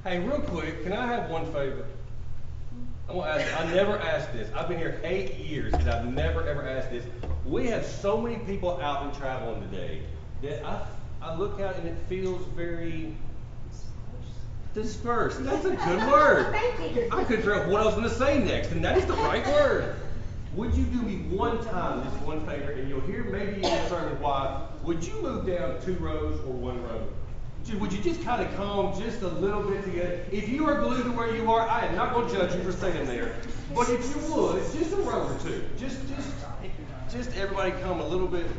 Hey, real quick, can I have one favor? I'm gonna ask. I never asked this. I've been here 8 years and I've never ever asked this. We have so many people out and traveling today that I look out and it feels very dispersed. That's a good word. Thank you. I couldn't figure out what I was gonna say next, and that is the right word. Would you do me one time, just one favor, and you'll hear maybe in the sermon why? Would you move down 2 rows or 1 row? Would you just kind of come just a little bit together? If you are glued to where you are, I am not going to judge you for staying there. But if you would, just a row or two. Just everybody come a little bit.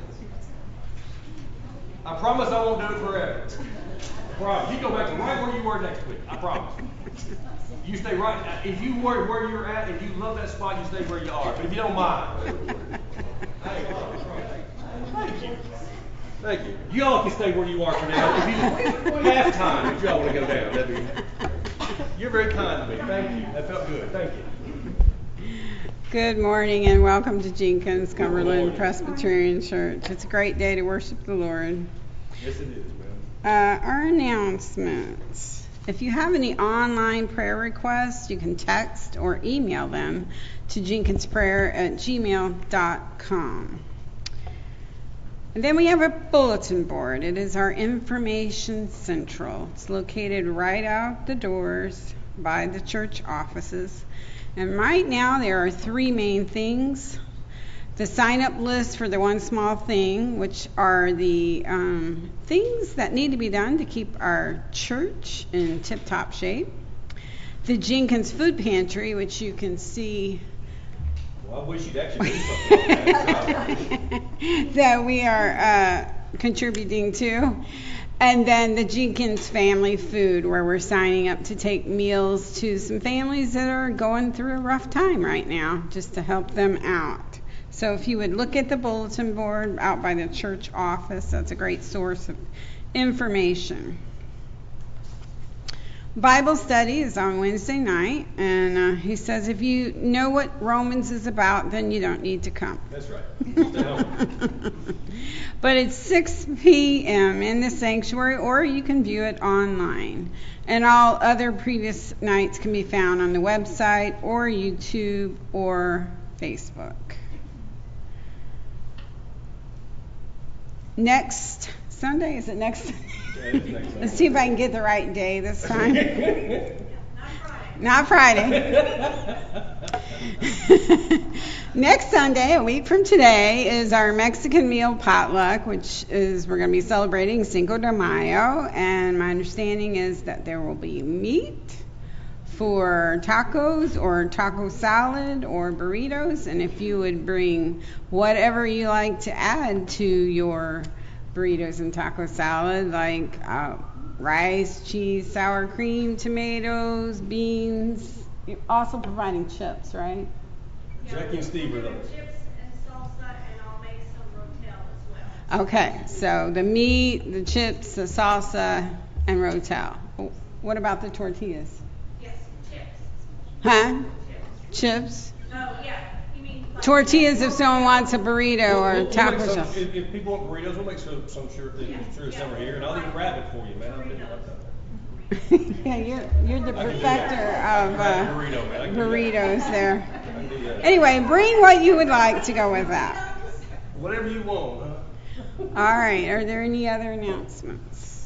I promise I won't do it forever. I promise. You go back to right where you were next week. I promise. You stay right. If you were where you're at, if you love that spot, you stay where you are. But if you don't mind, hey, thank you. Thank you. You all can stay where you are for now. If you half time, if y'all want to go down, that'd be. You're very kind to me. Thank you. That felt good. Thank you. Good morning and welcome to Jenkins Cumberland Presbyterian Church. It's a great day to worship the Lord. Yes, it is, man. Our announcements. If you have any online prayer requests, you can text or email them to jenkinsprayer@gmail.com. And then we have a bulletin board. It is our information central. It's located right out the doors by the church offices. And right now there are 3 main things. The sign-up list for the One Small Thing, which are the things that need to be done to keep our church in tip-top shape. The Jenkins Food Pantry, which you can see. Well, I wish you'd actually do something like that. That we are contributing to. And then the Jenkins Family Food, where we're signing up to take meals to some families that are going through a rough time right now, just to help them out. So if you would look at the bulletin board out by the church office, that's a great source of information. Bible study is on Wednesday night, and he says if you know what Romans is about, then you don't need to come. That's right. Stay home. But it's 6 p.m. in the sanctuary, or you can view it online. And all other previous nights can be found on the website or YouTube or Facebook. Next Sunday, is it next Sunday? Yeah, it is next Sunday. Let's see if I can get the right day this time. Not Friday. Next Sunday, a week from today, is our Mexican meal potluck, which is we're going to be celebrating Cinco de Mayo. And my understanding is that there will be meat for tacos or taco salad or burritos. And if you would bring whatever you like to add to your burritos and taco salad, like rice, cheese, sour cream, tomatoes, beans. You're also providing chips, right? Jackie and Steve are the Chips and salsa, and I'll make some rotel as well. Okay, so the meat, the chips, the salsa, and rotel. What about the tortillas? Yes, chips. Huh? Chips. Chips? Oh, yeah. You mean like Tortillas if someone wants a burrito or We'll taco make some, shell. if people want burritos, we'll make some sure some are here, and I'll even grab it for you, man. I'll do it like that. Yeah, you're the perfecter of Burrito, man. I can do that. burritos there. I can do that. Anyway, bring what you would like to go with that. Whatever you want, huh? All right, are there any other announcements?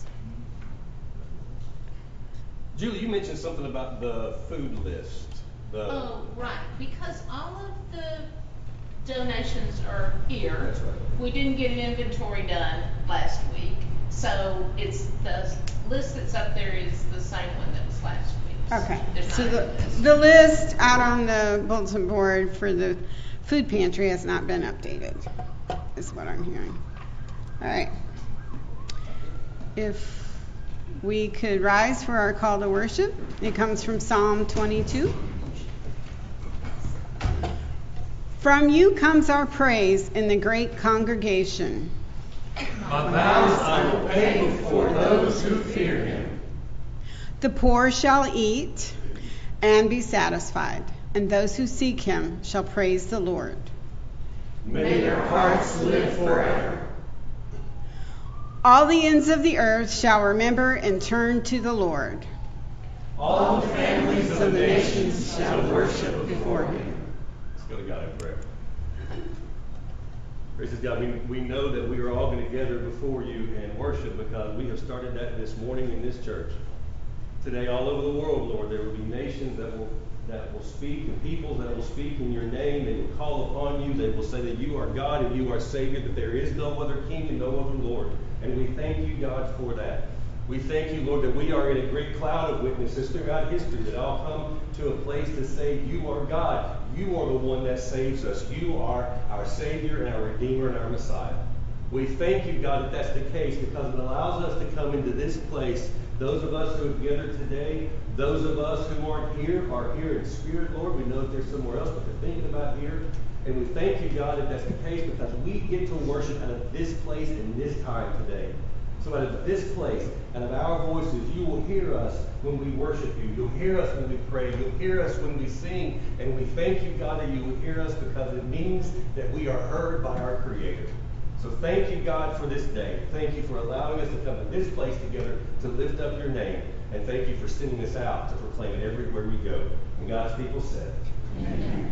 Julie, you mentioned something about the food list. Oh, right, because all of the donations are here. That's right. We didn't get an inventory done last week, so it's the list that's up there is the same one that was last week. Okay, There's so not the list out on the bulletin board for the food pantry has not been updated, is what I'm hearing. All right. If we could rise for our call to worship, it comes from Psalm 22. From you comes our praise in the great congregation. My vows I will pay before those who fear him. The poor shall eat and be satisfied, and those who seek him shall praise the Lord. May their hearts live forever. All the ends of the earth shall remember and turn to the Lord. All the families of the nations shall worship before him. Let's go to God in prayer. Gracious God, we know that we are all going to gather before you and worship because we have started that this morning in this church. Today, all over the world, Lord, there will be nations that will speak and peoples that will speak in your name. They will call upon you. They will say that you are God and you are Savior, that there is no other King and no other Lord. And we thank you, God, for that. We thank you, Lord, that we are in a great cloud of witnesses throughout history that all come to a place to say you are God. You are the one that saves us. You are our Savior and our Redeemer and our Messiah. We thank you, God, that that's the case because it allows us to come into this place. Those of us who have gathered today, those of us who aren't here are here in spirit, Lord. We know that there's somewhere else, but they're thinking about here. And we thank you, God, that that's the case because we get to worship out of this place and this time today. So out of this place, out of our voices, you will hear us when we worship you. You'll hear us when we pray. You'll hear us when we sing. And we thank you, God, that you will hear us because it means that we are heard by our Creator. So thank you, God, for this day. Thank you for allowing us to come to this place together to lift up your name. And thank you for sending us out to proclaim it everywhere we go. And God's people said, Amen.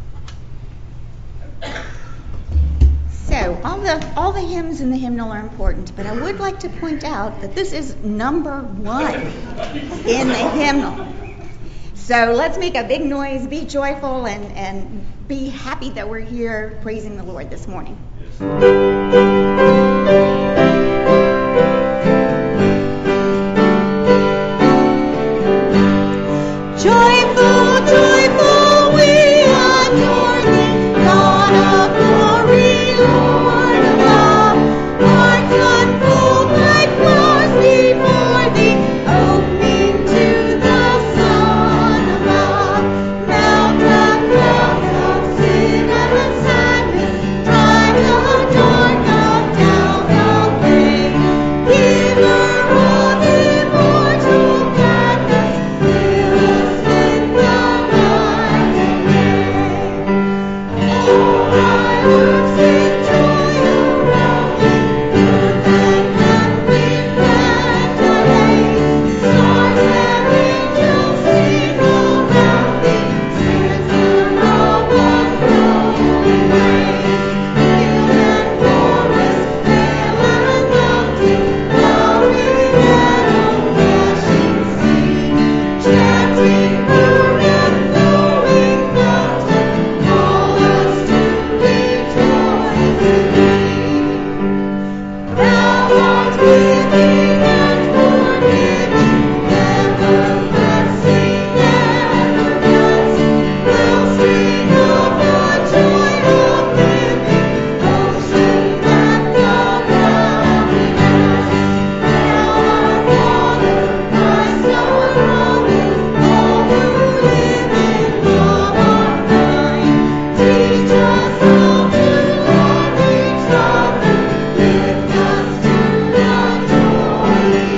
So, all the hymns in the hymnal are important, but I would like to point out that this is number 1 in the hymnal. So let's make a big noise, be joyful, and be happy that we're here praising the Lord this morning. Joyful, joyful, we adore thee, God of glory, Lord of love. Hearts unfold like flowers before thee, opening to the Son above. Melt the clouds of sin and sadness, drive the dark of doubt away. Giver of immortal gladness, fill us with the light of day. All thy works in joy around thee, earth and heaven reflect thy ray. Stars and angels sing around thee, citizen of the throne raise. Hill and forest, vale and mountain, flowering meadow, flashing sea, chanting bird and flowing fountain, call us to rejoice in thee. Thou art giving and forgiving, ever blessing, never blessed. We'll sing of the joy of living, ocean that the bounding has. Thou art water, Christ our brother, all who live in love are thine. Teach us how to love each other, lift us to the joy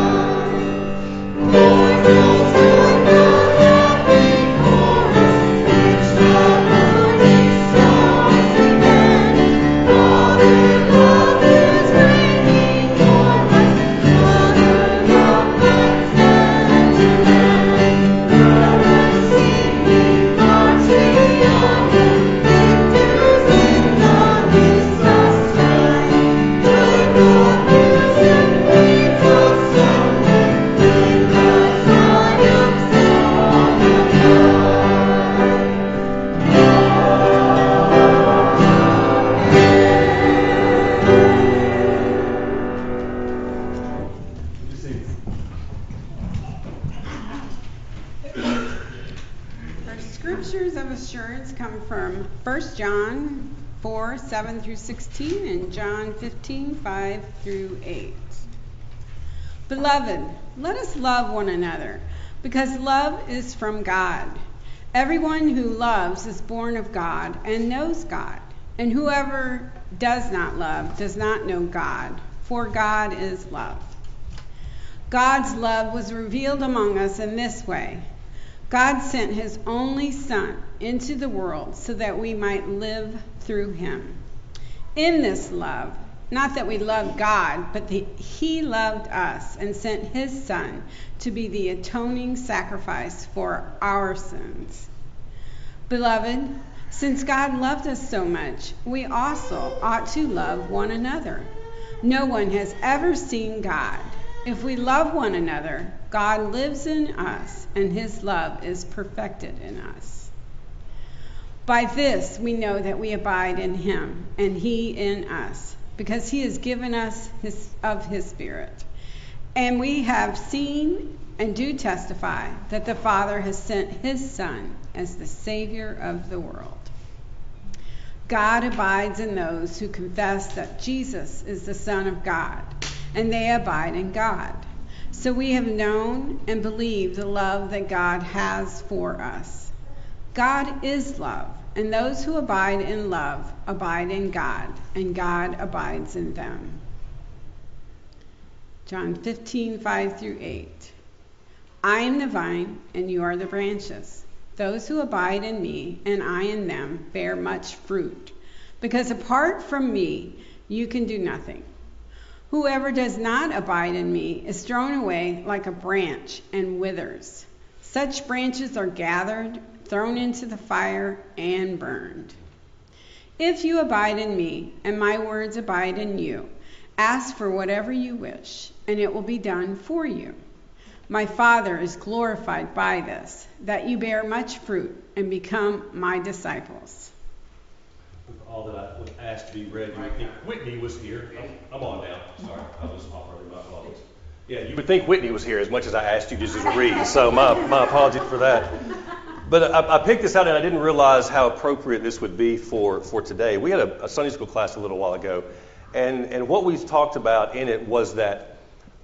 beyond. Mortals join the happy chorus, which the morning stars began. Father love is reigning o'er us, Mother love that stands in land. Brothers singing, hearts beyond them, victors in the midst of strife. Good news brings us somewhere in the triumphs of Good to see you. Our scriptures of assurance come from 1 John 4, 7 through 16 and John 15, 5 through 8. Beloved, let us love one another, because love is from God. Everyone who loves is born of God and knows God. And whoever does not love does not know God, for God is love. God's love was revealed among us in this way. God sent his only Son into the world so that we might live through him. In this love, Not that we loved God, but that he loved us and sent his Son to be the atoning sacrifice for our sins. Beloved, since God loved us so much, we also ought to love one another. No one has ever seen God. If we love one another, God lives in us, and his love is perfected in us. By this we know that we abide in him, and he in us, because he has given us of his Spirit. And we have seen and do testify that the Father has sent his Son as the Savior of the world. God abides in those who confess that Jesus is the Son of God, and they abide in God. So we have known and believed the love that God has for us. God is love, and those who abide in love abide in God, and God abides in them. John 15:5-8. I am the vine, and you are the branches. Those who abide in me, and I in them, bear much fruit, because apart from me, you can do nothing. Whoever does not abide in me is thrown away like a branch and withers. Such branches are gathered, thrown into the fire, and burned. If you abide in me, and my words abide in you, ask for whatever you wish, and it will be done for you. My Father is glorified by this, that you bear much fruit and become my disciples. All that I would ask to be read, you would think Whitney was here. I'm on now. Sorry, I was off early. My apologies. Yeah, you would think Whitney was here as much as I asked you just to read. So my apologies for that. But I picked this out and I didn't realize how appropriate this would be for today. We had a Sunday school class a little while ago, and what we talked about in it was that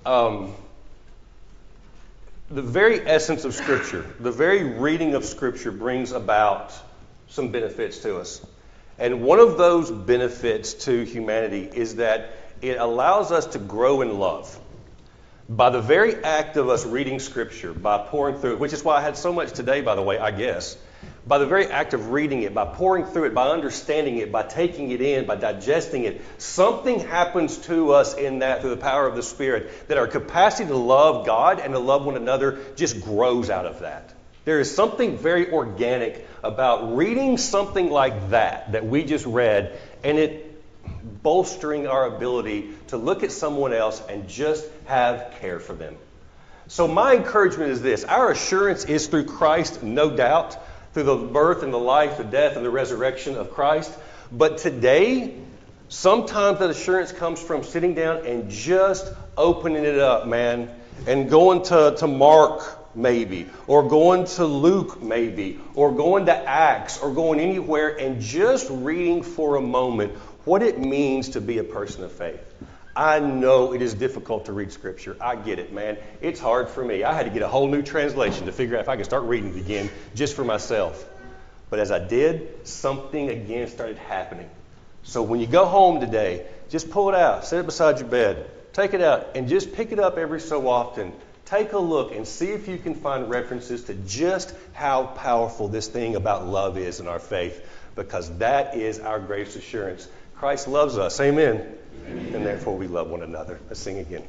the very essence of Scripture, the very reading of Scripture brings about some benefits to us. And one of those benefits to humanity is that it allows us to grow in love. By the very act of us reading Scripture, by pouring through it, which is why I had so much today, by the way, I guess. By the very act of reading it, by pouring through it, by understanding it, by taking it in, by digesting it, something happens to us in that through the power of the Spirit, that our capacity to love God and to love one another just grows out of that. There is something very organic about reading something like that we just read, and it bolstering our ability to look at someone else and just have care for them. So my encouragement is this. Our assurance is through Christ, no doubt, through the birth and the life, the death and the resurrection of Christ. But today, sometimes that assurance comes from sitting down and just opening it up, man, and going to Mark, maybe, or going to Luke, maybe, or going to Acts, or going anywhere and just reading for a moment what it means to be a person of faith. I know it is difficult to read Scripture. I get it, man. It's hard for me. I had to get a whole new translation to figure out if I could start reading it again just for myself. But as I did, something again started happening. So when you go home today, just pull it out, set it beside your bed, take it out, and just pick it up every so often. Take a look and see if you can find references to just how powerful this thing about love is in our faith, because that is our greatest assurance. Christ loves us. Amen. Amen. And therefore we love one another. Let's sing again.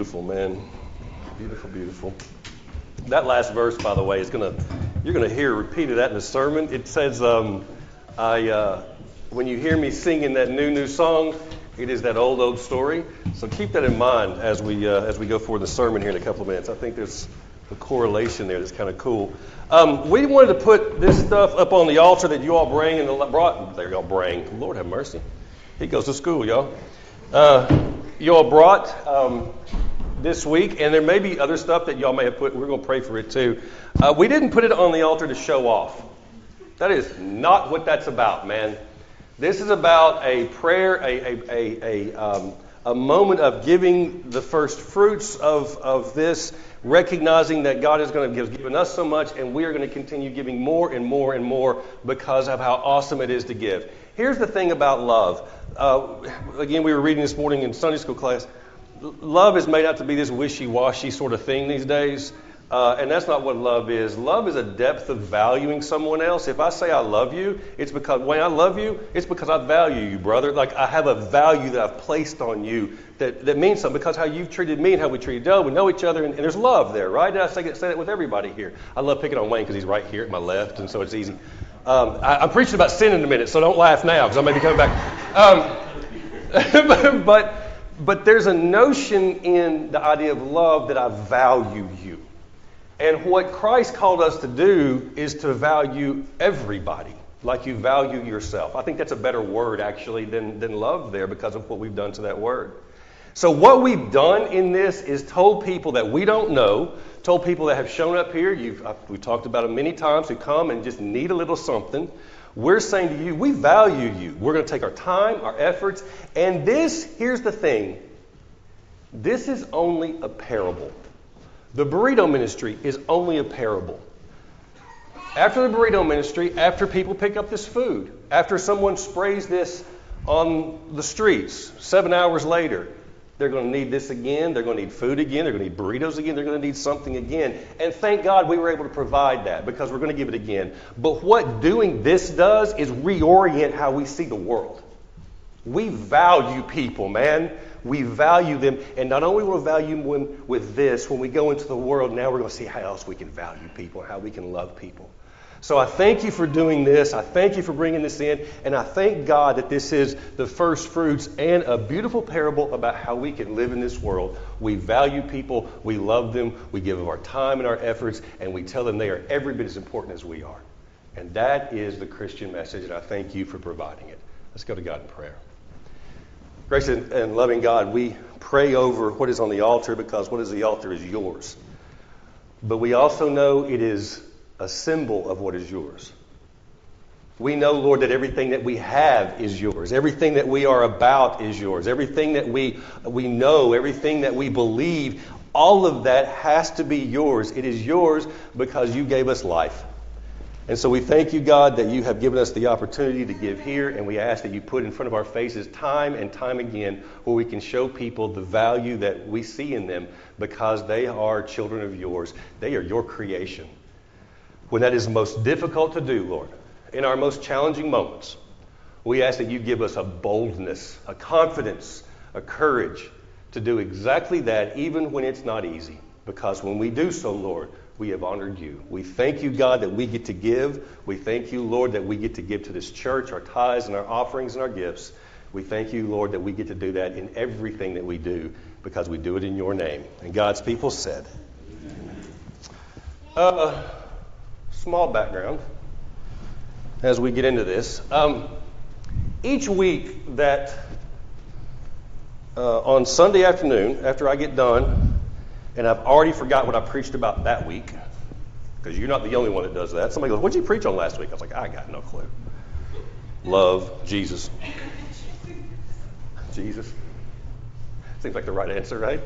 beautiful, man. Beautiful, beautiful. That last verse, by the way, you're gonna hear repeated that in the sermon. It says, when you hear me singing that new song, it is that old story. So keep that in mind as we go forward the sermon here in a couple of minutes. I think there's a correlation there that's kind of cool. We wanted to put this stuff up on the altar that you all bring and brought. There y'all bring. Lord have mercy. He goes to school, y'all. You all brought this week, and there may be other stuff that y'all may have put. We're going to pray for it too. We didn't put it on the altar to show off. That is not what that's about, man. This is about a prayer, a moment of giving the first fruits of this, recognizing that God is going to have given us so much, and we are going to continue giving more and more and more because of how awesome it is to give. Here's the thing about love. Again, we were reading this morning in Sunday school class. Love is made out to be this wishy-washy sort of thing these days. And that's not what love is. Love is a depth of valuing someone else. If I say I love you, it's because when I love you, it's because I value you, brother. Like I have a value that I've placed on you that means something because how you've treated me and how we treated Joe. We know each other, and there's love there, right? Did I say that with everybody here? I love picking on Wayne because he's right here at my left, and so it's easy. I'm preaching about sin in a minute, so don't laugh now because I may be coming back. But there's a notion in the idea of love that I value you. And what Christ called us to do is to value everybody like you value yourself. I think that's a better word, actually, than love there because of what we've done to that word. So what we've done in this is told people that we don't know, told people that have shown up here, we've talked about them many times, who come and just need a little something. We're saying to you, we value you. We're going to take our time, our efforts, and here's the thing, this is only a parable. The burrito ministry is only a parable. After the burrito ministry, after people pick up this food, after someone sprays this on the streets, 7 hours later, they're going to need this again, they're going to need food again, they're going to need burritos again, they're going to need something again. And thank God we were able to provide that because we're going to give it again. But what doing this does is reorient how we see the world. We value people, man. We value them, and not only will we value them with this, when we go into the world, now we're going to see how else we can value people, how we can love people. So I thank you for doing this. I thank you for bringing this in, and I thank God that this is the first fruits and a beautiful parable about how we can live in this world. We value people, we love them, we give them our time and our efforts, and we tell them they are every bit as important as we are. And that is the Christian message, and I thank you for providing it. Let's go to God in prayer. Gracious and loving God, we pray over what is on the altar because what is the altar is yours. But we also know it is a symbol of what is yours. We know, Lord, that everything that we have is yours. Everything that we are about is yours. Everything that we know, everything that we believe, all of that has to be yours. It is yours because you gave us life. And so we thank you, God, that you have given us the opportunity to give here, and we ask that you put in front of our faces time and time again where we can show people the value that we see in them because they are children of yours. They are your creation. When that is most difficult to do, Lord, in our most challenging moments, we ask that you give us a boldness, a confidence, a courage to do exactly that even when it's not easy. Because when we do so, Lord, we have honored you. We thank you, God, that we get to give. We thank you, Lord, that we get to give to this church, our tithes and our offerings and our gifts. We thank you, Lord, that we get to do that in everything that we do because we do it in your name. And God's people said. Small background as we get into this. Each week that on Sunday afternoon, after I get done, and I've already forgot what I preached about that week, because you're not the only one that does that. Somebody goes, "What did you preach on last week?" I was like, "I got no clue." Love, Jesus. Jesus. Seems like the right answer, right?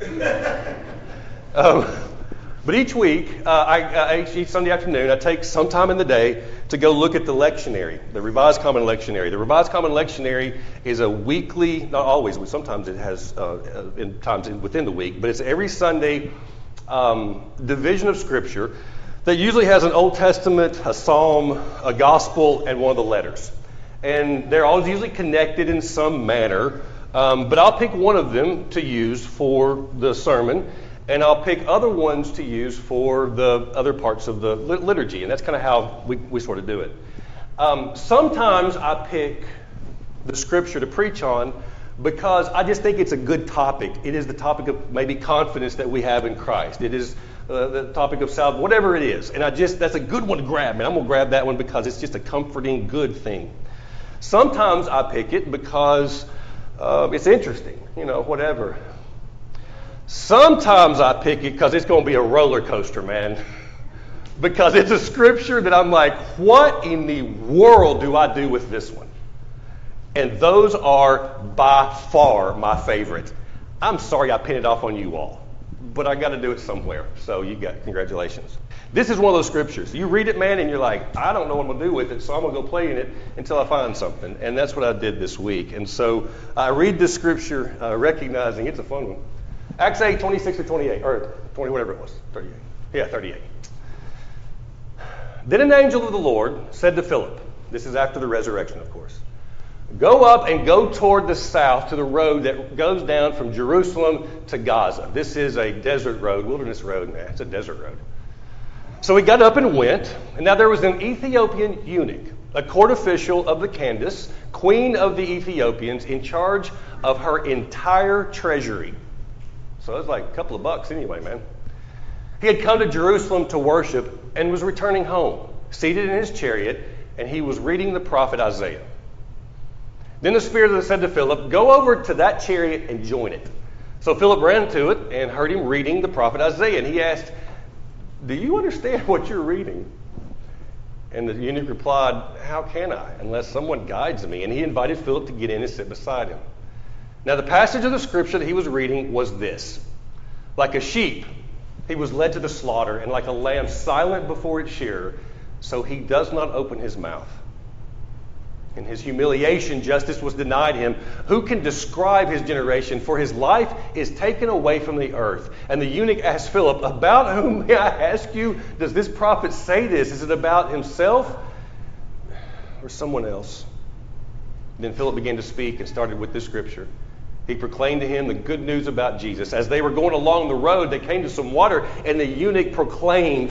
But each week, each Sunday afternoon, I take some time in the day to go look at the lectionary, the Revised Common Lectionary. The Revised Common Lectionary is a weekly, not always, sometimes it has in times within the week, but it's every Sunday division of Scripture that usually has an Old Testament, a Psalm, a Gospel, and one of the letters. And they're all usually connected in some manner. But I'll pick one of them to use for the sermon, and I'll pick other ones to use for the other parts of the liturgy, and that's kind of how we sort of do it. Sometimes I pick the scripture to preach on because I just think it's a good topic. It is the topic of maybe confidence that we have in Christ. It is the topic of salvation, whatever it is. And that's a good one to grab, and I'm going to grab that one because it's just a comforting, good thing. Sometimes I pick it because it's interesting, whatever. Sometimes I pick it because it's going to be a roller coaster, man. Because it's a scripture that I'm like, what in the world do I do with this one? And those are by far my favorite. I'm sorry I pinned it off on you all, but I got to do it somewhere. So you got congratulations. This is one of those scriptures. You read it, man, and you're like, I don't know what I'm going to do with it, so I'm going to go play in it until I find something. And that's what I did this week. And so I read this scripture recognizing it's a fun one. Acts 8, 26 to 28, or 20, whatever it was, 38. Yeah, 38. Then an angel of the Lord said to Philip, this is after the resurrection, of course, go up and go toward the south to the road that goes down from Jerusalem to Gaza. This is a desert road, wilderness road, man. It's a desert road. So he got up and went, and now there was an Ethiopian eunuch, a court official of the Candace, queen of the Ethiopians, in charge of her entire treasury. So it was like a couple of bucks anyway, man. He had come to Jerusalem to worship and was returning home, seated in his chariot, and he was reading the prophet Isaiah. Then the Spirit said to Philip, go over to that chariot and join it. So Philip ran to it and heard him reading the prophet Isaiah, and he asked, do you understand what you're reading? And the eunuch replied, how can I, unless someone guides me? And he invited Philip to get in and sit beside him. Now the passage of the scripture that he was reading was this. Like a sheep, he was led to the slaughter, and like a lamb silent before its shearer, so he does not open his mouth. In his humiliation, justice was denied him. Who can describe his generation? For his life is taken away from the earth. And the eunuch asked Philip, about whom, may I ask you, does this prophet say this? Is it about himself or someone else? Then Philip began to speak and started with this scripture. He proclaimed to him the good news about Jesus. As they were going along the road, they came to some water, and the eunuch proclaimed,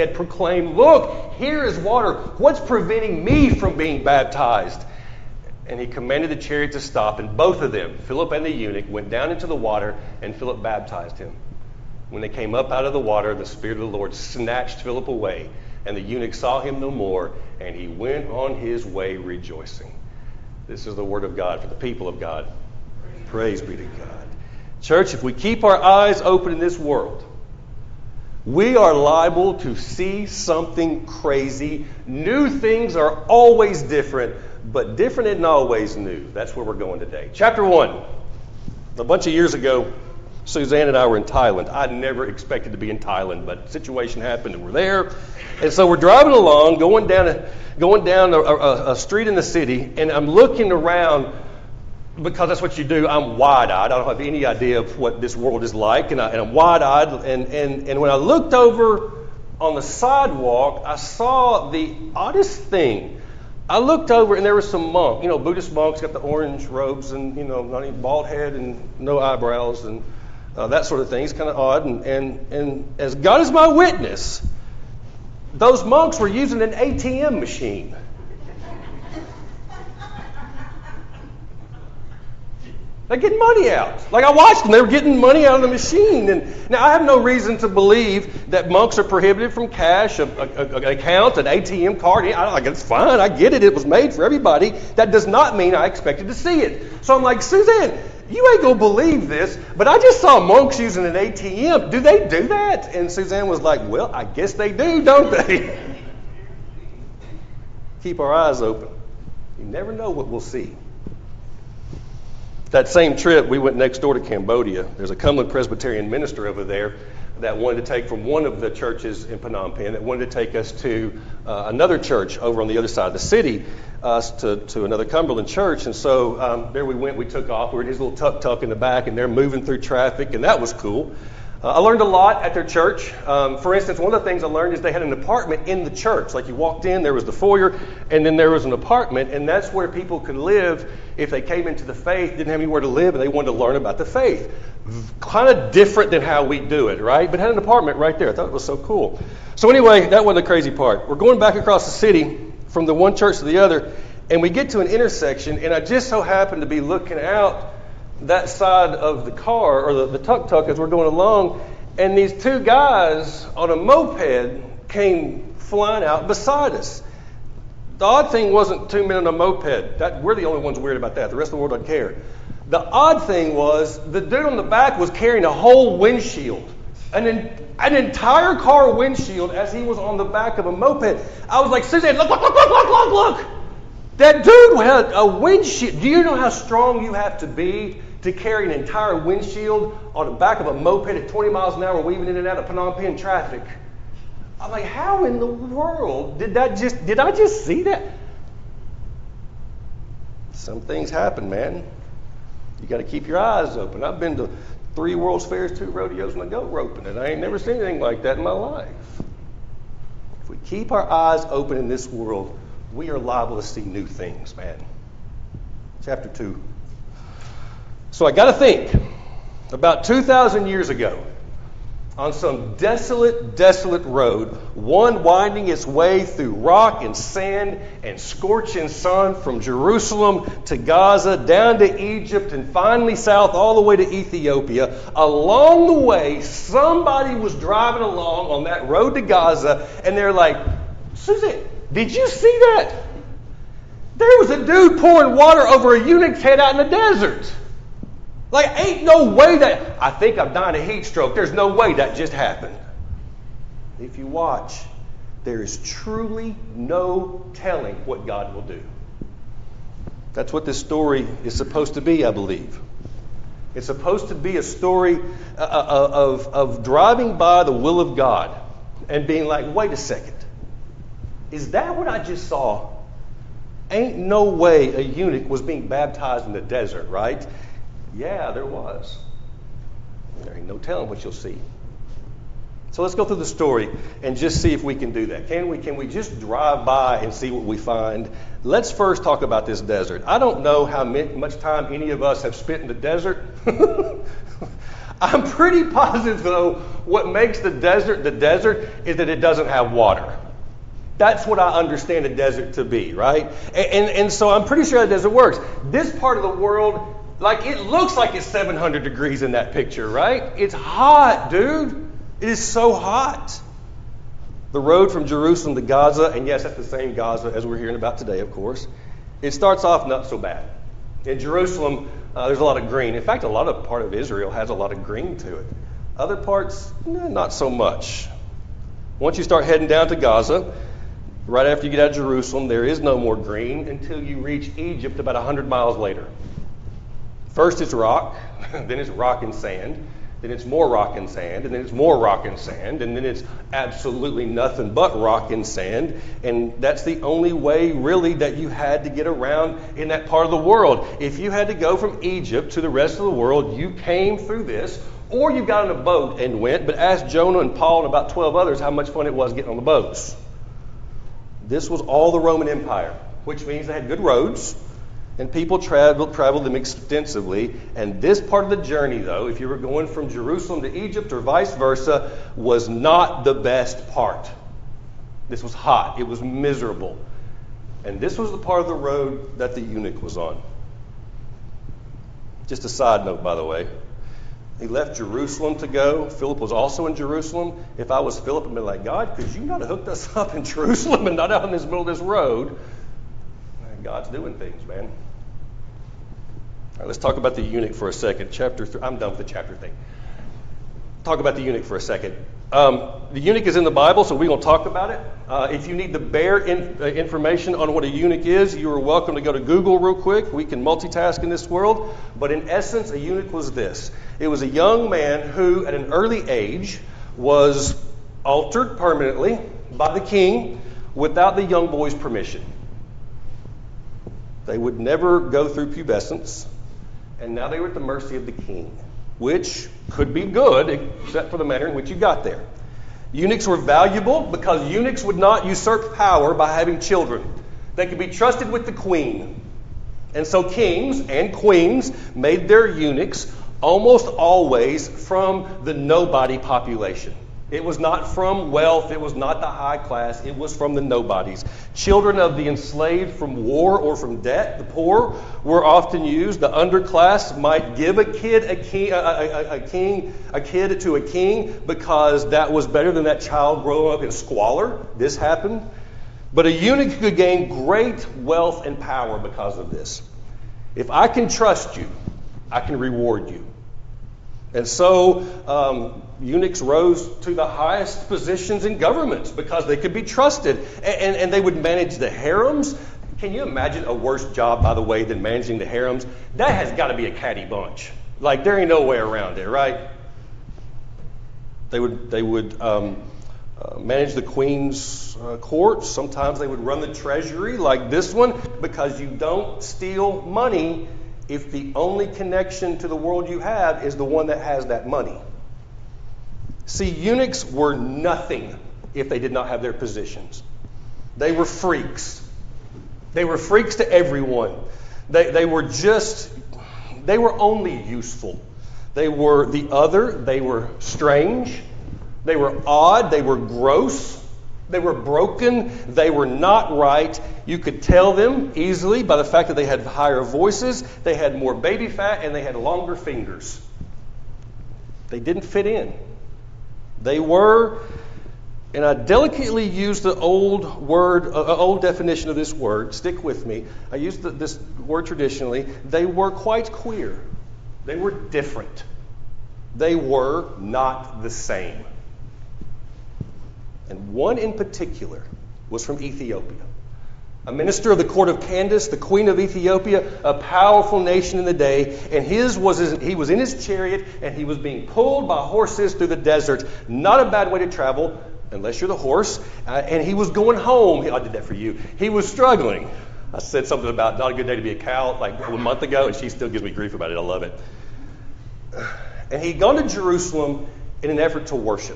look, here is water. What's preventing me from being baptized? And he commanded the chariot to stop, and both of them, Philip and the eunuch, went down into the water, and Philip baptized him. When they came up out of the water, the Spirit of the Lord snatched Philip away, and the eunuch saw him no more, and he went on his way rejoicing. This is the word of God for the people of God. Praise be to God. Church, if we keep our eyes open in this world, we are liable to see something crazy. New things are always different, but different isn't always new. That's where we're going today. Chapter 1. A bunch of years ago, Suzanne and I were in Thailand. I never expected to be in Thailand, but the situation happened and we're there. And so we're driving along, going down a street in the city, and I'm looking around because that's what you do. I'm wide-eyed. I don't have any idea of what this world is like, and I'm wide-eyed. And when I looked over on the sidewalk, I saw the oddest thing. I looked over, and there was some monk. Buddhist monks got the orange robes and, not even bald head and no eyebrows and that sort of thing. It's kind of odd. And as God is my witness, those monks were using an ATM machine. They're getting money out. Like I watched them, they were getting money out of the machine. And now I have no reason to believe that monks are prohibited from cash, an account, an ATM card. It's fine, I get it. It was made for everybody. That does not mean I expected to see it. So I'm like, Suzanne, you ain't gonna believe this, but I just saw monks using an ATM. Do they do that? And Suzanne was like, well, I guess they do, don't they? Keep our eyes open. You never know what we'll see. That same trip, we went next door to Cambodia. There's a Cumberland Presbyterian minister over there that wanted to take from one of the churches in Phnom Penh, that wanted to take us to another church over on the other side of the city, to another Cumberland church. And so there we went, we took off. We were in his little tuk-tuk in the back, and they're moving through traffic, and that was cool. I learned a lot at their church. For instance, one of the things I learned is they had an apartment in the church. Like you walked in, there was the foyer, and then there was an apartment, and that's where people could live if they came into the faith, didn't have anywhere to live, and they wanted to learn about the faith. Kind of different than how we do it, right? But had an apartment right there. I thought it was so cool. So anyway, that wasn't the crazy part. We're going back across the city from the one church to the other, and we get to an intersection, and I just so happen to be looking out that side of the car, or the tuk-tuk as we're going along, and these two guys on a moped came flying out beside us. The odd thing wasn't two men on a moped. We're the only ones weird about that. The rest of the world doesn't care. The odd thing was the dude on the back was carrying a whole windshield, an entire car windshield as he was on the back of a moped. I was like, Suzanne, look. That dude had a windshield. Do you know how strong you have to be to carry an entire windshield on the back of a moped at 20 miles an hour weaving in and out of Phnom Penh traffic? I'm like, how in the world did I just see that? Some things happen, man. You got to keep your eyes open. I've been to 3 World's Fairs, 2 rodeos, and a goat roping, and I ain't never seen anything like that in my life. If we keep our eyes open in this world, we are liable to see new things, man. Chapter 2. So I got to think, about 2,000 years ago, on some desolate road, one winding its way through rock and sand and scorching sun from Jerusalem to Gaza, down to Egypt, and finally south all the way to Ethiopia. Along the way, somebody was driving along on that road to Gaza, and they're like, Susan, did you see that? There was a dude pouring water over a eunuch's head out in the desert. Like, ain't no way that, I think I'm dying of heat stroke. There's no way that just happened. If you watch, there is truly no telling what God will do. That's what this story is supposed to be, I believe. It's supposed to be a story of driving by the will of God and being like, wait a second. Is that what I just saw? Ain't no way a eunuch was being baptized in the desert, right? Yeah, there was. There ain't no telling what you'll see. So let's go through the story and just see if we can do that. Can we just drive by and see what we find? Let's first talk about this desert. I don't know how much time any of us have spent in the desert. I'm pretty positive, though, what makes the desert is that it doesn't have water. That's what I understand a desert to be, right? And so I'm pretty sure the desert works. This part of the world, like, it looks like it's 700 degrees in that picture, right? It's hot, dude. It is so hot. The road from Jerusalem to Gaza, and yes, that's the same Gaza as we're hearing about today, of course. It starts off not so bad. In Jerusalem, there's a lot of green. In fact, a lot of part of Israel has a lot of green to it. Other parts, not so much. Once you start heading down to Gaza, right after you get out of Jerusalem, there is no more green until you reach Egypt about 100 miles later. First it's rock, then it's rock and sand, then it's more rock and sand, and then it's more rock and sand, and then it's absolutely nothing but rock and sand. And that's the only way, really, that you had to get around in that part of the world. If you had to go from Egypt to the rest of the world, you came through this, or you got on a boat and went, but ask Jonah and Paul and about 12 others how much fun it was getting on the boats. This was all the Roman Empire, which means they had good roads, and people traveled them extensively. And this part of the journey, though, if you were going from Jerusalem to Egypt or vice versa, was not the best part. This was hot. It was miserable. And this was the part of the road that the eunuch was on. Just a side note, by the way. He left Jerusalem to go. Philip was also in Jerusalem. If I was Philip, I'd be like, God, could you not have hooked us up in Jerusalem and not out in this middle of this road? God's doing things, man. All right, let's talk about the eunuch for a second. Chapter 3. I'm done with the chapter thing. Talk about the eunuch for a second. The eunuch is in the Bible, so we're going to talk about it. If you need the bare information on what a eunuch is, you are welcome to go to Google real quick. We can multitask in this world. But in essence, a eunuch was this. It was a young man who, at an early age, was altered permanently by the king without the young boy's permission. They would never go through pubescence, and now they were at the mercy of the king which could be good, except for the manner in which you got there. Eunuchs were valuable because eunuchs would not usurp power by having children. They could be trusted with the queen. And so kings and queens made their eunuchs almost always from the nobody population. It was not from wealth, it was not the high class, it was from the nobodies. Children of the enslaved from war or from debt, the poor, were often used. The underclass might give a kid to a king because that was better than that child growing up in squalor. This happened. But a eunuch could gain great wealth and power because of this. If I can trust you, I can reward you. And so eunuchs rose to the highest positions in governments because they could be trusted. And they would manage the harems. Can you imagine a worse job, by the way, than managing the harems? That has got to be a catty bunch. Like, there ain't no way around it, right? They would manage the queen's courts. Sometimes they would run the treasury like this one, because you don't steal money if the only connection to the world you have is the one that has that money. See, eunuchs were nothing if they did not have their positions. They were freaks. They were freaks to everyone. They were only useful. They were the other. They were strange. They were odd. They were gross. They were broken. They were not right. You could tell them easily by the fact that they had higher voices, they had more baby fat, and they had longer fingers. They didn't fit in. They were, and I delicately use the old definition of this word. Stick with me. I use this word traditionally. They were quite queer. They were different. They were not the same. And one in particular was from Ethiopia. A minister of the court of Candace, the queen of Ethiopia, a powerful nation in the day, and he was in his chariot and he was being pulled by horses through the desert. Not a bad way to travel, unless you're the horse. And he was going home. I did that for you. He was struggling. I said something about not a good day to be a cow like a month ago, and she still gives me grief about it. I love it. And he'd gone to Jerusalem in an effort to worship.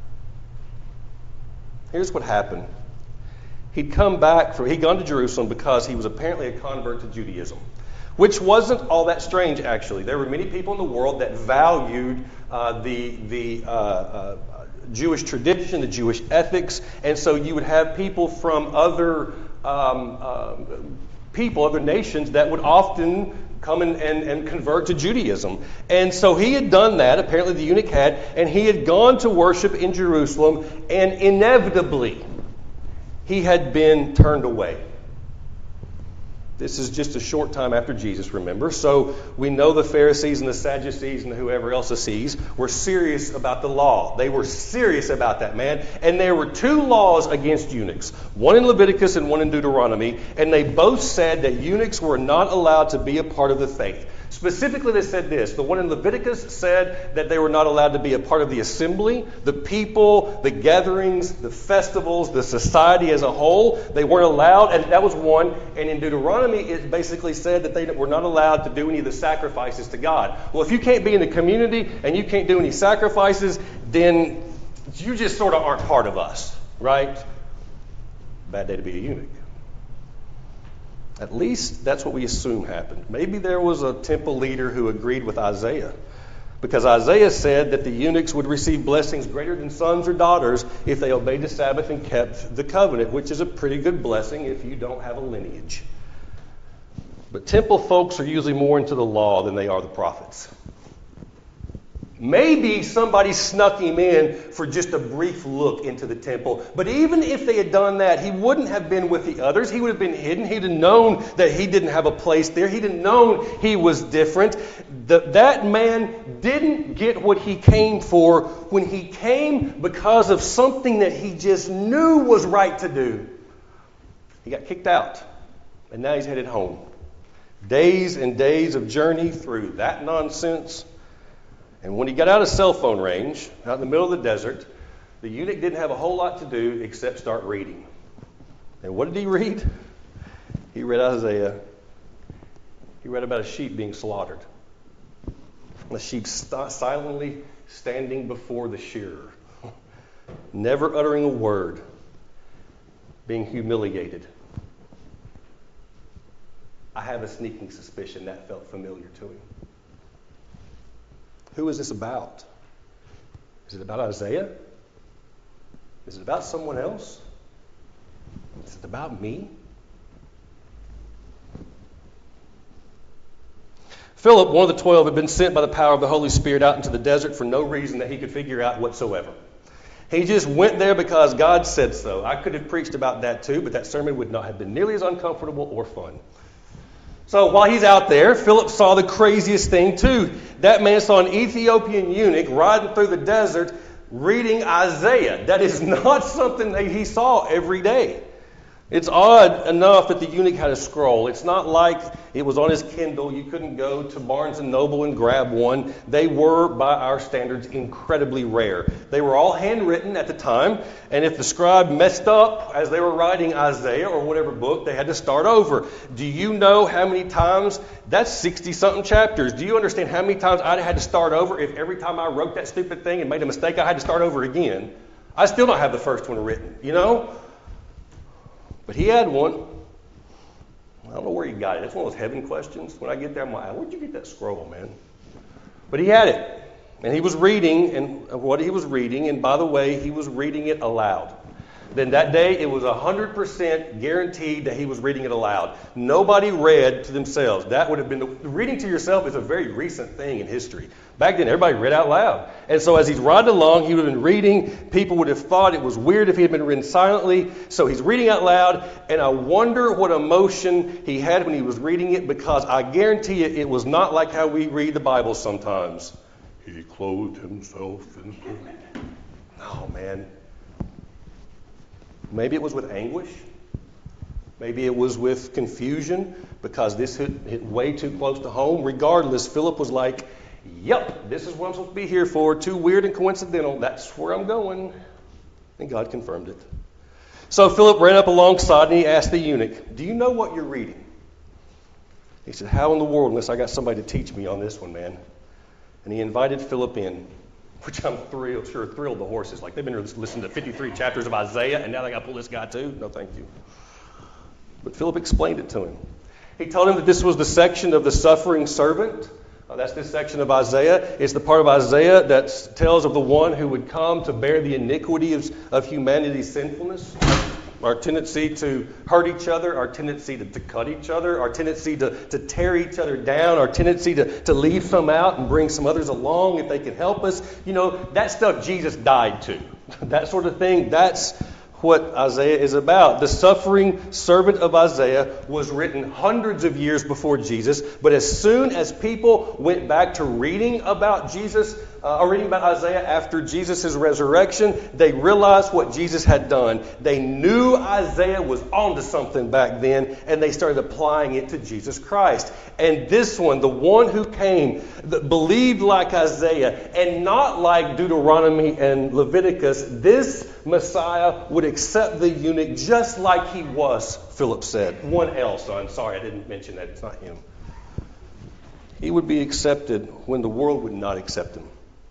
Here's what happened. He'd gone to Jerusalem because he was apparently a convert to Judaism, which wasn't all that strange, actually. There were many people in the world that valued the Jewish tradition, the Jewish ethics, and so you would have people from other nations that would often come and convert to Judaism. And so he had done that, apparently the eunuch had, and he had gone to worship in Jerusalem, and inevitably he had been turned away. This is just a short time after Jesus, remember? So we know the Pharisees and the Sadducees and whoever else were serious about the law. They were serious about that, man. And there were two laws against eunuchs, one in Leviticus and one in Deuteronomy, and they both said that eunuchs were not allowed to be a part of the faith. Specifically, they said this. The one in Leviticus said that they were not allowed to be a part of the assembly, the people, the gatherings, the festivals, the society as a whole. They weren't allowed, and that was one. And in Deuteronomy, it basically said that they were not allowed to do any of the sacrifices to God. Well, if you can't be in the community and you can't do any sacrifices, then you just sort of aren't part of us, right? Bad day to be a eunuch. At least that's what we assume happened. Maybe there was a temple leader who agreed with Isaiah, because Isaiah said that the eunuchs would receive blessings greater than sons or daughters if they obeyed the Sabbath and kept the covenant, which is a pretty good blessing if you don't have a lineage. But temple folks are usually more into the law than they are the prophets. Maybe somebody snuck him in for just a brief look into the temple. But even if they had done that, he wouldn't have been with the others. He would have been hidden. He'd have known that he didn't have a place there. He'd have known he was different. That man didn't get what he came for when he came because of something that he just knew was right to do. He got kicked out, and now he's headed home. Days and days of journey through that nonsense. And when he got out of cell phone range, out in the middle of the desert, the eunuch didn't have a whole lot to do except start reading. And what did he read? He read Isaiah. He read about a sheep being slaughtered. a sheep silently standing before the shearer, never uttering a word, being humiliated. I have a sneaking suspicion that felt familiar to him. Who is this about? Is it about Isaiah? Is it about someone else? Is it about me? Philip, one of the 12, had been sent by the power of the Holy Spirit out into the desert for no reason that he could figure out whatsoever. He just went there because God said so. I could have preached about that too, but that sermon would not have been nearly as uncomfortable or fun. So while he's out there, Philip saw the craziest thing too. That man saw an Ethiopian eunuch riding through the desert reading Isaiah. That is not something that he saw every day. It's odd enough that the eunuch had a scroll. It's not like it was on his Kindle. You couldn't go to Barnes & Noble and grab one. They were, by our standards, incredibly rare. They were all handwritten at the time, and if the scribe messed up as they were writing Isaiah or whatever book, they had to start over. Do you know how many times? That's 60-something chapters. Do you understand how many times I'd had to start over if every time I wrote that stupid thing and made a mistake, I had to start over again? I still don't have the first one written, you know? But he had one. I don't know where he got it. It's one of those heaven questions. When I get there, I'm like, where'd you get that scroll, man? But he had it. And he was reading, and what he was reading, and by the way, he was reading it aloud. Then that day, it was 100% guaranteed that he was reading it aloud. Nobody read to themselves. That would have been, reading to yourself is a very recent thing in history. Back then, everybody read out loud. And so as he's riding along, he would have been reading. People would have thought it was weird if he had been reading silently. So he's reading out loud, and I wonder what emotion he had when he was reading it, because I guarantee you it was not like how we read the Bible sometimes. He clothed himself in... Oh, man. Maybe it was with anguish. Maybe it was with confusion, because this hit way too close to home. Regardless, Philip was like, yep, this is what I'm supposed to be here for. Too weird and coincidental. That's where I'm going. And God confirmed it. So Philip ran up alongside and he asked the eunuch, do you know what you're reading? He said, how in the world, unless I got somebody to teach me on this one, man? And he invited Philip in, which I'm thrilled the horses. Like, they've been listening to 53 chapters of Isaiah, and now they got to pull this guy too? No, thank you. But Philip explained it to him. He told him that this was the section of the suffering servant. That's this section of Isaiah. It's the part of Isaiah that tells of the one who would come to bear the iniquity of humanity's sinfulness. Our tendency to hurt each other, our tendency to cut each other, our tendency to tear each other down, our tendency to leave some out and bring some others along if they can help us. You know, that stuff Jesus died to. That sort of thing, that's what Isaiah is about. The suffering servant of Isaiah was written hundreds of years before Jesus, but as soon as people went back to reading about Jesus, or reading about Isaiah after Jesus' resurrection, they realized what Jesus had done. They knew Isaiah was onto something back then, and they started applying it to Jesus Christ. And this one, the one who came, that believed like Isaiah and not like Deuteronomy and Leviticus, this Messiah would accept the eunuch just like he was, Philip said. One L, son. Sorry, I didn't mention that. It's not him. He would be accepted when the world would not accept him.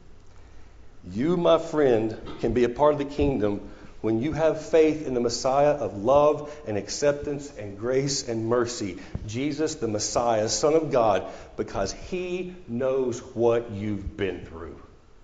You, my friend, can be a part of the kingdom when you have faith in the Messiah of love and acceptance and grace and mercy, Jesus the Messiah, Son of God, because he knows what you've been through.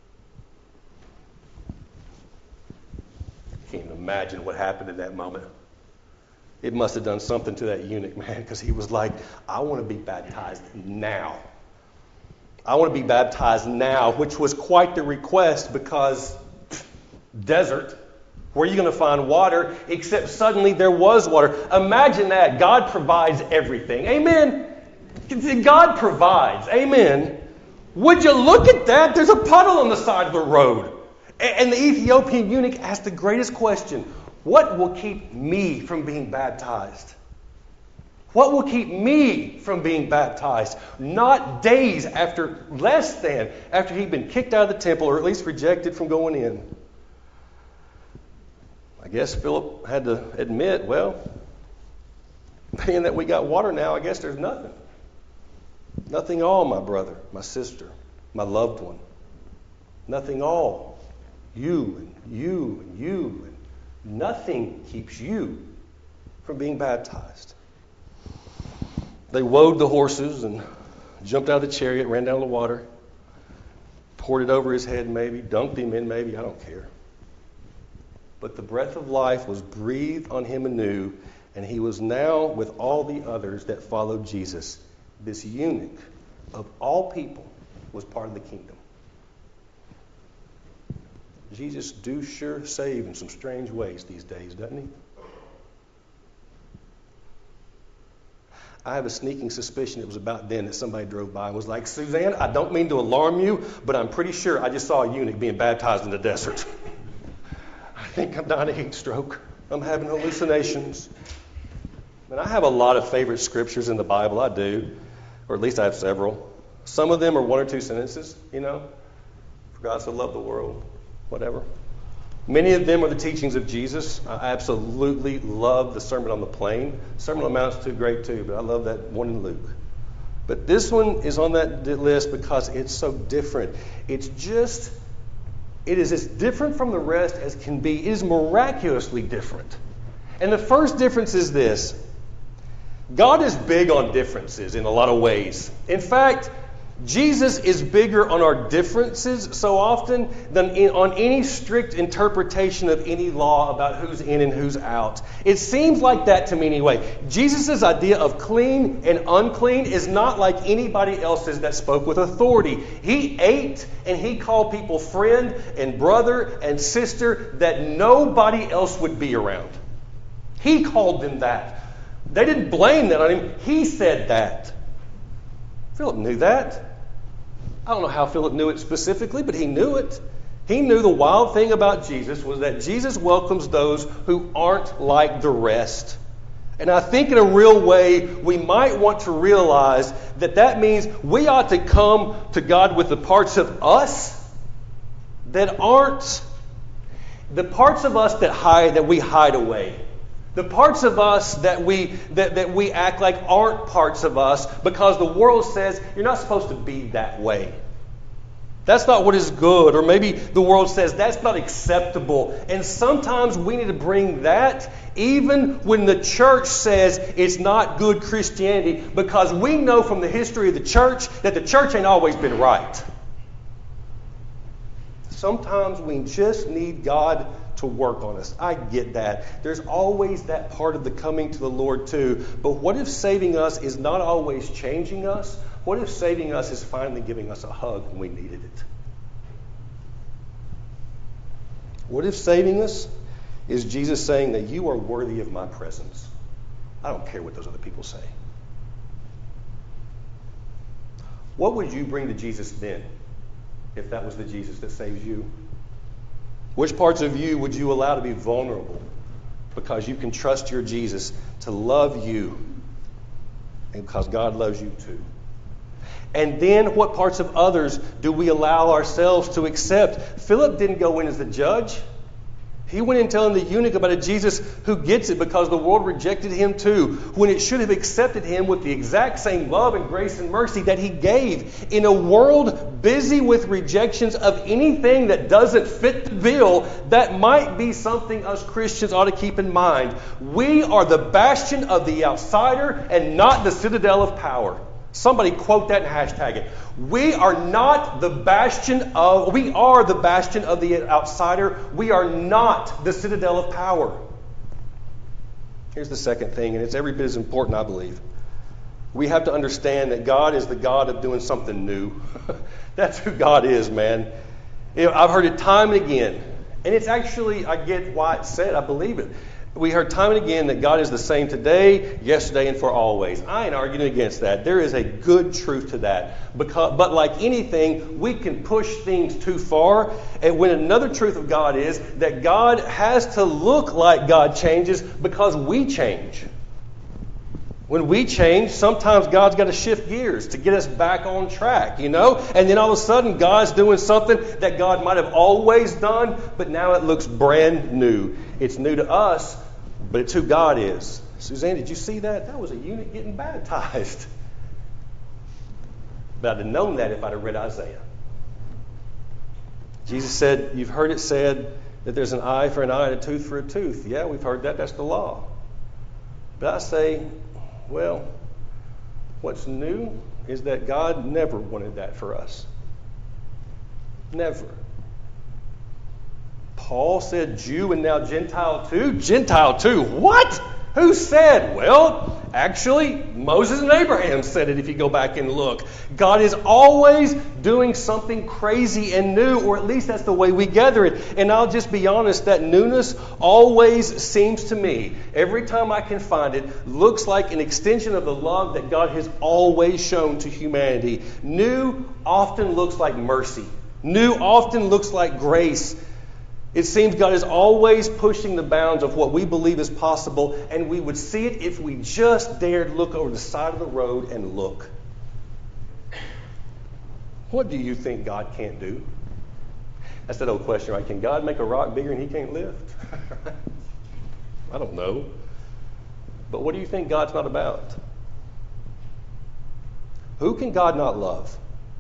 I can't even imagine what happened in that moment. It must have done something to that eunuch, man, because he was like, I want to be baptized now. I want to be baptized now, which was quite the request, because desert, where are you going to find water? Except suddenly there was water. Imagine that. God provides everything. Amen. God provides. Amen. Would you look at that? There's a puddle on the side of the road. And the Ethiopian eunuch asked the greatest question. What will keep me from being baptized? What will keep me from being baptized? Not days after, less than after he'd been kicked out of the temple, or at least rejected from going in. I guess Philip had to admit, well, being that we got water now, I guess there's nothing. Nothing at all, my brother, my sister. my loved one. Nothing all. You and you and you. And nothing keeps you from being baptized. They woed the horses and jumped out of the chariot, ran down the water, poured it over his head maybe, dunked him in maybe, I don't care. But the breath of life was breathed on him anew, and he was now with all the others that followed Jesus. This eunuch of all people was part of the kingdom. Jesus do sure save in some strange ways these days, doesn't he? I have a sneaking suspicion it was about then that somebody drove by and was like, Suzanne, I don't mean to alarm you, but I'm pretty sure I just saw a eunuch being baptized in the desert. I think I'm dying of heat stroke. I'm having hallucinations. And I have a lot of favorite scriptures in the Bible, I do. Or at least I have several. Some of them are one or two sentences, For God so loved the world, whatever. Many of them are the teachings of Jesus. I absolutely love the Sermon on the Plain. Sermon on the Mount's too great too, but I love that one in Luke. But this one is on that list because it's so different. It is as different from the rest as can be. It is miraculously different. And the first difference is this. God is big on differences in a lot of ways. In fact, Jesus is bigger on our differences so often than on any strict interpretation of any law about who's in and who's out. It seems like that to me anyway. Jesus' idea of clean and unclean is not like anybody else's that spoke with authority. He ate and he called people friend and brother and sister that nobody else would be around. He called them that. They didn't blame that on him. He said that. Philip knew that. I don't know how Philip knew it specifically, but he knew it. He knew the wild thing about Jesus was that Jesus welcomes those who aren't like the rest. And I think in a real way, we might want to realize that means we ought to come to God with the parts of us that aren't, the parts of us that we hide away. The parts of us that we act like aren't parts of us because the world says you're not supposed to be that way. That's not what is good. Or maybe the world says that's not acceptable. And sometimes we need to bring that even when the church says it's not good Christianity, because we know from the history of the church that the church ain't always been right. Sometimes we just need God to work on us. I get that. There's always that part of the coming to the Lord too. But what if saving us is not always changing us? What if saving us is finally giving us a hug when we needed it? What if saving us is Jesus saying that you are worthy of my presence? I don't care what those other people say. What would you bring to Jesus then if that was the Jesus that saves you? Which parts of you would you allow to be vulnerable because you can trust your Jesus to love you and because God loves you too? And then what parts of others do we allow ourselves to accept? Philip didn't go in as the judge. He went in telling the eunuch about a Jesus who gets it because the world rejected him too, when it should have accepted him with the exact same love and grace and mercy that he gave. In a world busy with rejections of anything that doesn't fit the bill, that might be something us Christians ought to keep in mind. We are the bastion of the outsider and not the citadel of power. Somebody quote that and hashtag it. We are the bastion of the outsider. We are not the citadel of power. Here's the second thing, and it's every bit as important, I believe. We have to understand that God is the God of doing something new. That's who God is, man. I've heard it time and again. And it's actually, I get why it's said. I believe it. We heard time and again that God is the same today, yesterday, and for always. I ain't arguing against that. There is a good truth to that. But like anything, we can push things too far. And when another truth of God is that God has to look like God changes because we change. When we change, sometimes God's got to shift gears to get us back on track, And then all of a sudden, God's doing something that God might have always done, but now it looks brand new. It's new to us, but it's who God is. Suzanne, did you see that? That was a eunuch getting baptized. But I'd have known that if I'd have read Isaiah. Jesus said, you've heard it said that there's an eye for an eye and a tooth for a tooth. Yeah, we've heard that. That's the law. But I say, well, what's new is that God never wanted that for us. Never. Paul said Jew and now Gentile too? Gentile too? What? Who said? Well, actually, Moses and Abraham said it if you go back and look. God is always doing something crazy and new, or at least that's the way we gather it. And I'll just be honest, that newness always seems to me, every time I can find it, looks like an extension of the love that God has always shown to humanity. New often looks like mercy. New often looks like grace. It seems God is always pushing the bounds of what we believe is possible, and we would see it if we just dared look over the side of the road and look. What do you think God can't do? That's that old question, right? Can God make a rock bigger and he can't lift? I don't know. But what do you think God's not about? Who can God not love?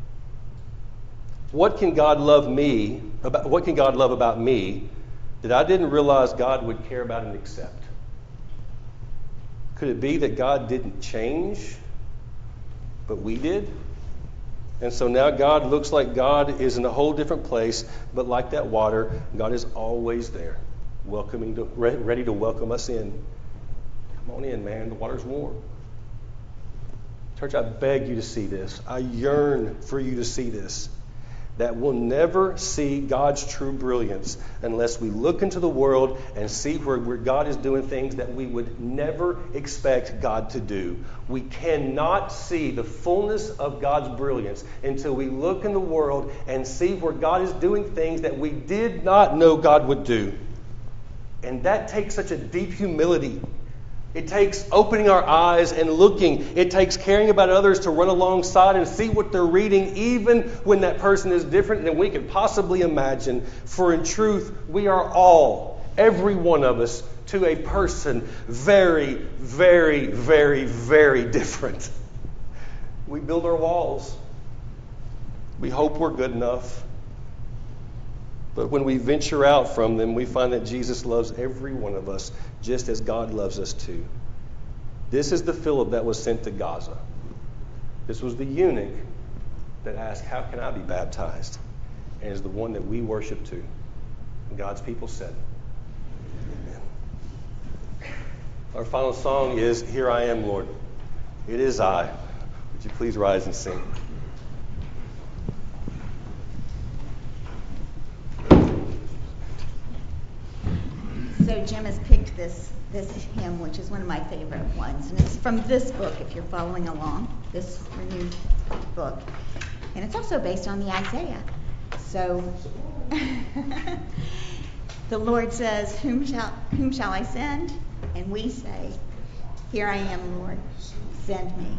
What can God love me about? What can God love about me that I didn't realize God would care about and accept? Could it be that God didn't change, but we did? And so now God looks like God is in a whole different place, but like that water, God is always there, ready to welcome us in. Come on in, man. The water's warm. Church, I beg you to see this. I yearn for you to see this. That we'll never see God's true brilliance unless we look into the world and see where God is doing things that we would never expect God to do. We cannot see the fullness of God's brilliance until we look in the world and see where God is doing things that we did not know God would do. And that takes such a deep humility. It takes opening our eyes and looking. It takes caring about others to run alongside and see what they're reading, even when that person is different than we could possibly imagine. For in truth, we are all, every one of us, to a person, very, very, very, very different. We build our walls. We hope we're good enough. But when we venture out from them, we find that Jesus loves every one of us just as God loves us too. This is the Philip that was sent to Gaza. This was the eunuch that asked, how can I be baptized? And is the one that we worship too. And God's people said, amen. Our final song is, Here I Am, Lord. It is I. Would you please rise and sing? So Jim has picked this hymn, which is one of my favorite ones, and it's from this book, if you're following along, this renewed book. And it's also based on the Isaiah. So the Lord says, whom shall I send? And we say, here I am, Lord, send me.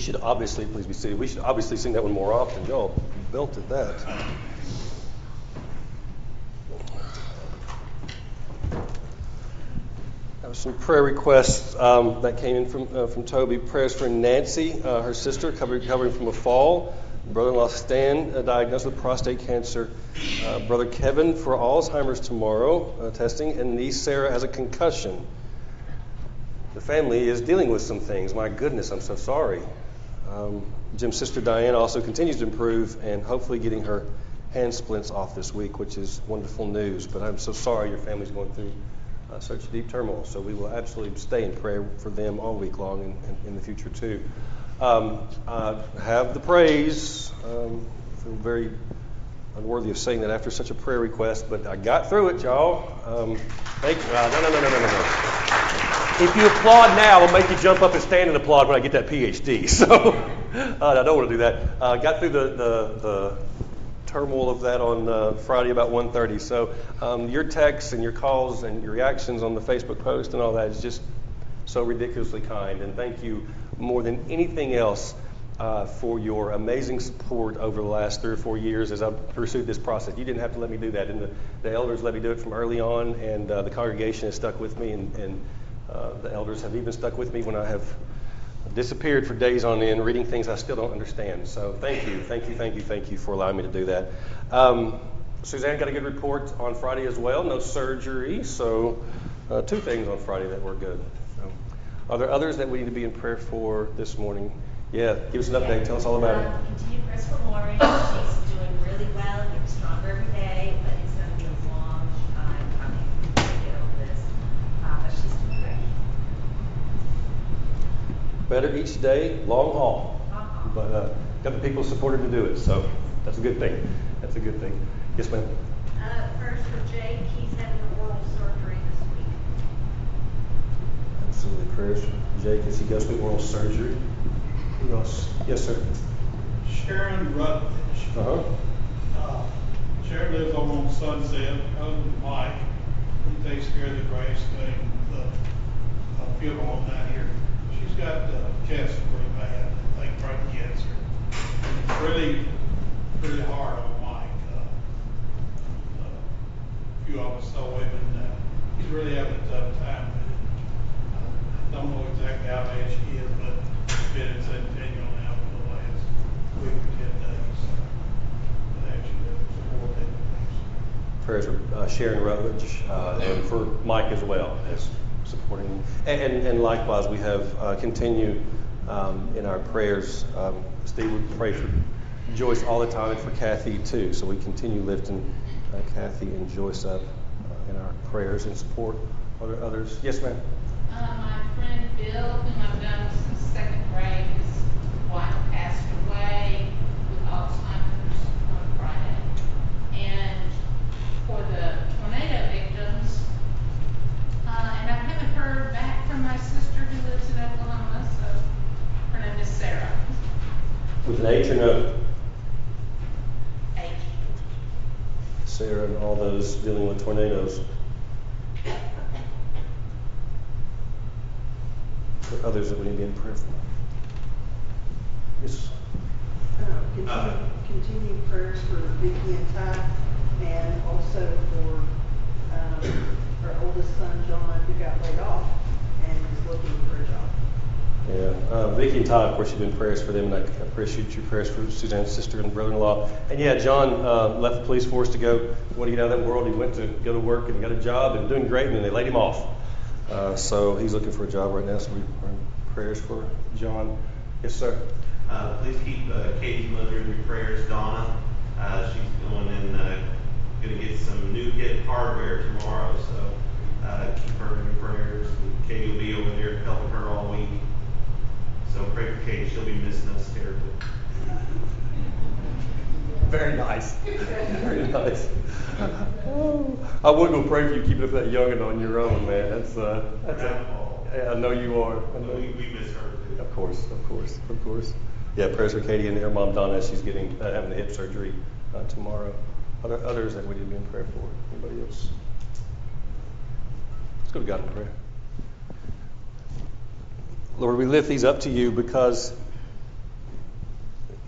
should obviously, please be seated, we should obviously sing that one more often. Y'all belted that. I have some prayer requests that came in from Toby. Prayers for Nancy, her sister, recovering from a fall. Brother-in-law Stan, diagnosed with prostate cancer. Brother Kevin for Alzheimer's tomorrow, testing. And niece Sarah has a concussion. The family is dealing with some things. My goodness, I'm so sorry. Jim's sister Diane also continues to improve and hopefully getting her hand splints off this week, which is wonderful news. But I'm so sorry your family's going through such deep turmoil. So we will absolutely stay in prayer for them all week long and in the future too. I have the praise. I feel very unworthy of saying that after such a prayer request, but I got through it, y'all. Thank you. No. If you applaud now, I'll make you jump up and stand and applaud when I get that PhD. So I don't want to do that. Got through the turmoil of that on Friday about 1:30. So your texts and your calls and your reactions on the Facebook post and all that is just so ridiculously kind. And thank you more than anything else for your amazing support over the last 3 or 4 years as I've pursued this process. You didn't have to let me do that. And the elders let me do it from early on, and the congregation has stuck with me, and the elders have even stuck with me when I have disappeared for days on end, reading things I still don't understand. So thank you for allowing me to do that. Suzanne got a good report on Friday as well. No surgery. So 2 things on Friday that were good. So, are there others that we need to be in prayer for this morning? Yeah, give us an update. Tell us all about it. Continue to press for Maureen. She's doing really well, getting stronger every day, but it's going to be a long time coming to get over this. But she's doing great. Better each day, long haul. But got the people supported to do it, so that's a good thing. Yes, ma'am. First for Jake, he's having oral surgery this week. Absolutely. Prayers for Jake as he goes through oral surgery. Who else? Yes, sir. Sharon Rutledge. Sharon lives over on Sunset. Cousin Mike, he takes care of the grace thing, the funeral home down here. She's got cancer pretty bad. I think brain cancer. It's really hard on Mike. A few of us saw him, and he's really having a tough time with it. I don't know exactly how bad she is, but it's been in Centennial now for the last week or 10 days. But actually, there's more things. Prayers for Sharon Rutledge and for Mike as well as supporting him. And likewise, we have continued in our prayers. Steve would pray for Joyce all the time and for Kathy too. So we continue lifting Kathy and Joyce up in our prayers and support. Are there others? Yes, ma'am. My friend Bill, whom I've known since 2nd grade, his wife passed away with Alzheimer's on Friday. And for the tornado victims, and I haven't heard back from my sister who lives in Oklahoma, so her name is Sarah. With an H or no? H. Sarah and all those dealing with tornadoes. For others that we need to be in prayer for. Yes. Continue prayers for Vicki and Ty, and also for her oldest son John, who got laid off and is looking for a job. Yeah, Vicki and Todd, of course, you've been prayers for them, and I appreciate your prayers for Suzanne's sister and brother-in-law. And yeah, John left the police force to go, what do you get out of that world? He went to go to work and got a job and doing great, and then they laid him off. So he's looking for a job right now, so we're in prayers for John. Yes, sir. Please keep Katie's mother in your prayers, Donna. She's going to get some new kit hardware tomorrow, so keep her in your prayers. And Katie will be over there helping her all week. So pray for Katie. She'll be missing us terribly. Very nice. Very nice. I would go pray for you keeping up that youngin' on your own, man. Yeah, I know you are. We miss her too. Of course. Yeah, prayers for Katie and her mom Donna as she's having the hip surgery tomorrow. Are there others that we need to be in prayer for? Anybody else? Let's go to God in prayer. Lord, we lift these up to you because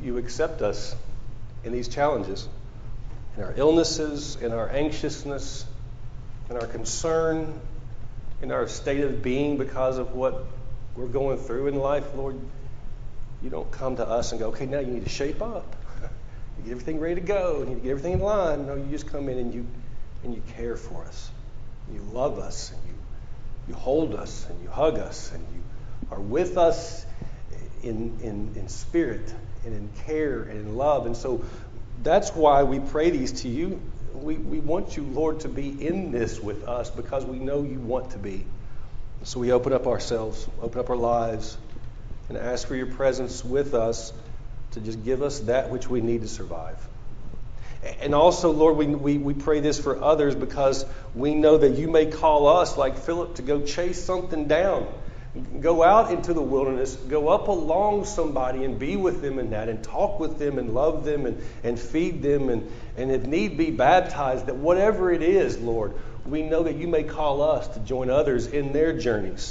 you accept us in these challenges, in our illnesses, in our anxiousness, in our concern, in our state of being because of what we're going through in life. Lord, you don't come to us and go, okay, now you need to shape up. You get everything ready to go. You need to get everything in line. No, you just come in and you care for us. You love us, and you hold us, and you hug us, and you are with us in spirit and in care and in love. And so that's why we pray these to you. We want you, Lord, to be in this with us because we know you want to be. So we open up ourselves, open up our lives, and ask for your presence with us to just give us that which we need to survive. And also, Lord, we pray this for others because we know that you may call us, like Philip, to go chase something down. Go out into the wilderness, go up along somebody and be with them in that, and talk with them and love them and feed them and if need be, baptize. That whatever it is, Lord, we know that you may call us to join others in their journeys.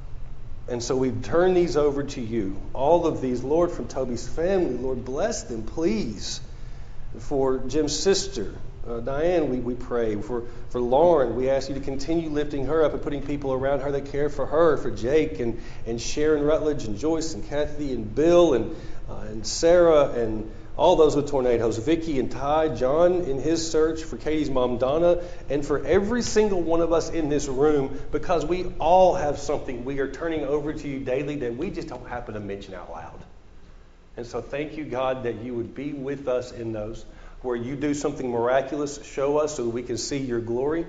And so we turn these over to you. All of these, Lord, from Toby's family, Lord, bless them, please. For Jim's sister, Diane, we pray. For Lauren, we ask you to continue lifting her up and putting people around her that care for her. For Jake and Sharon Rutledge and Joyce and Kathy and Bill and Sarah and all those with tornadoes. Vicky and Ty, John in his search, for Katie's mom Donna, and for every single one of us in this room, because we all have something we are turning over to you daily that we just don't happen to mention out loud. And so thank you, God, that you would be with us in those. Where you do something miraculous, show us so that we can see your glory.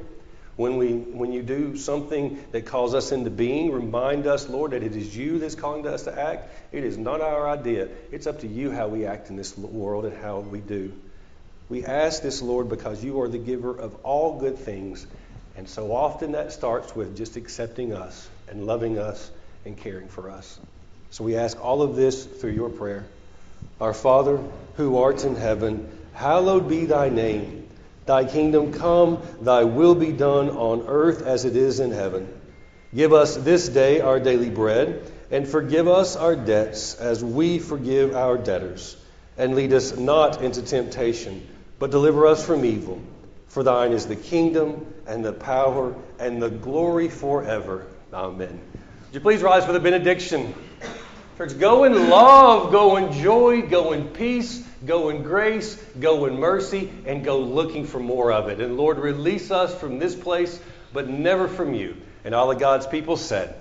When you do something that calls us into being, remind us, Lord, that it is you that's calling us to act. It is not our idea. It's up to you how we act in this world and how we do. We ask this, Lord, because you are the giver of all good things. And so often that starts with just accepting us and loving us and caring for us. So we ask all of this through your prayer. Our Father, who art in heaven, hallowed be thy name. Thy kingdom come, thy will be done on earth as it is in heaven. Give us this day our daily bread, and forgive us our debts as we forgive our debtors. And lead us not into temptation, but deliver us from evil. For thine is the kingdom, and the power, and the glory forever. Amen. Would you please rise for the benediction? Church, go in love, go in joy, go in peace, go in grace, go in mercy, and go looking for more of it. And Lord, release us from this place, but never from you. And all of God's people said,